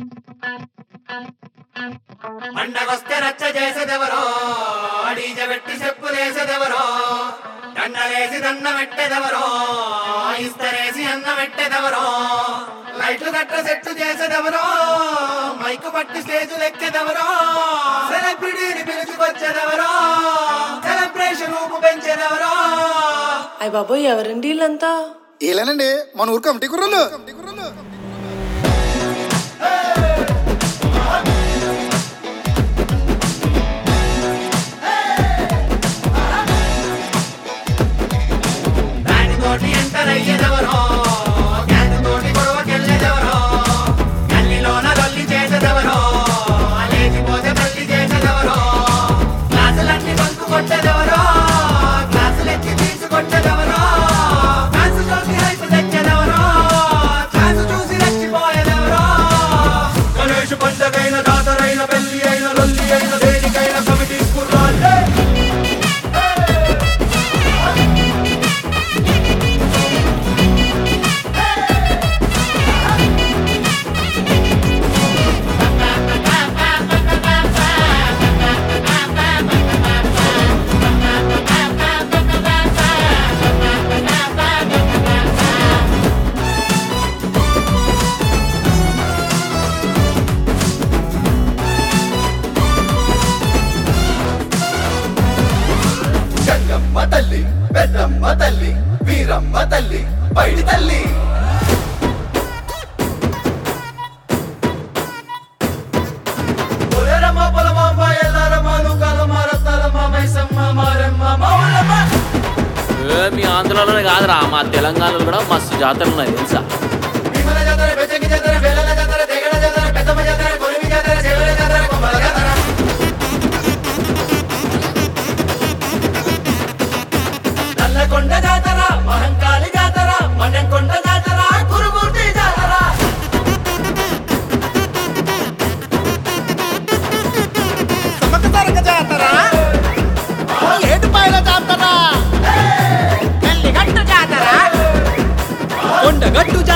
పండగొస్తే రచ్చ చేసేదెవరో, డీజె పెట్టి చెప్పులేసేదెవరో, దండలేసి దండ పెట్టేదెవరో, ఇస్తరేసి అన్న పెట్టేదెవరో, లైట్లు గట్ట సెట్టు చేసేదెవరో, మైకు పట్టి స్టేజ్ లెక్కేదెవరో, సెలబ్రిటీని పిలుచుకొచ్చేదెవరో, సెలబ్రేషన్ ఊపు పెంచేదెవరో. అయ్య బాబోయ్, ఎవరండి వీళ్ళంతా? ఏలేనండి మన ఊరు కమిటీ కుర్రోళ్ళు. దానితోటి ఎంటర్ అయ్యేదెవరో, దానితోటి గొడవకెళ్ళేదెవరో, గల్లీలోన లొల్లి చేసేదెవరో, లేచిపోతే మళ్ళీ చేసేదెవరో, క్లాసులన్నీ బంకు కొట్టేదెవరో, క్లాసులెత్తి తీసుకొట్టేదెవరో, క్లాసు చూసి హైపు తెచ్చేదెవరో, క్లాసు చూసి రెచ్చిపోయేదెవరో. గణేష్ పండగైన జాతరైన పెళ్లి అయిన లొల్లి అయిన దేనికైన కమిటీ కుర్రాళ్ళే. గంగమ్మ తల్లి, పెద్దమ్మ తల్లి, వీరమ్మ తల్లి, పైడి తల్లి. పొలరమ్మ, పొలమాంబ, ఎల్లారమ్మ, నూకాలమ్మ, రత్నాలమ్మ, మైసమ్మ, మారమ్మ, మావులమ్మ. మీ ఆంధ్రలోనే కాదురా, మా తెలంగాణలో కూడా మస్తు జాతరలు ఉన్నాయి తెలుసా. భీమల జాతర, బెజంగి జాతర, బెల్లల జాతర, తెగల జాతర, పెద్దమ్మ జాతర, కొలిమి జాతర, చెవెల జాతర, కొమ్మల జాతర. నల్లకొండ జాతర, మహంకాళి జాతర, మన్నెంకొండ జాతర, కురుమూర్తి జాతర. సమకతరక జాతర, ఏడుపాయల జాతర, నెల్లిగట్టు జాతర, కొండగట్టు జాతర.